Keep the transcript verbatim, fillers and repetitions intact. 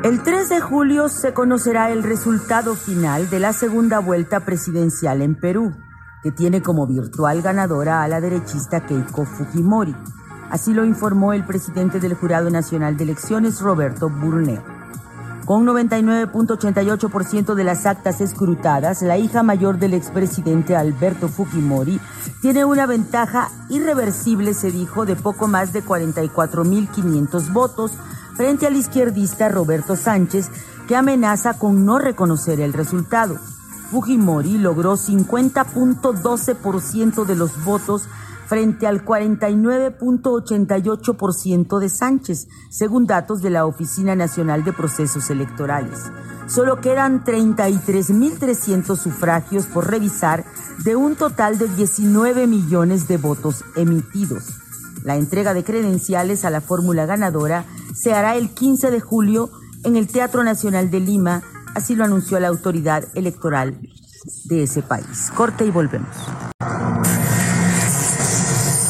El tres de julio se conocerá el resultado final de la segunda vuelta presidencial en Perú, que tiene como virtual ganadora a la derechista Keiko Fujimori. Así lo informó el presidente del Jurado Nacional de Elecciones, Roberto Burneo. Con noventa y nueve punto ochenta y ocho por ciento de las actas escrutadas, la hija mayor del expresidente Alberto Fujimori tiene una ventaja irreversible, se dijo, de poco más de cuarenta y cuatro mil quinientos votos frente al izquierdista Roberto Sánchez, que amenaza con no reconocer el resultado. Fujimori logró cincuenta punto doce por ciento de los votos frente al cuarenta y nueve punto ochenta y ocho por ciento de Sánchez, según datos de la Oficina Nacional de Procesos Electorales. Solo quedan treinta y tres mil trescientos sufragios por revisar de un total de diecinueve millones de votos emitidos. La entrega de credenciales a la fórmula ganadora se hará el quince de julio en el Teatro Nacional de Lima, así lo anunció la autoridad electoral de ese país. Corte y volvemos.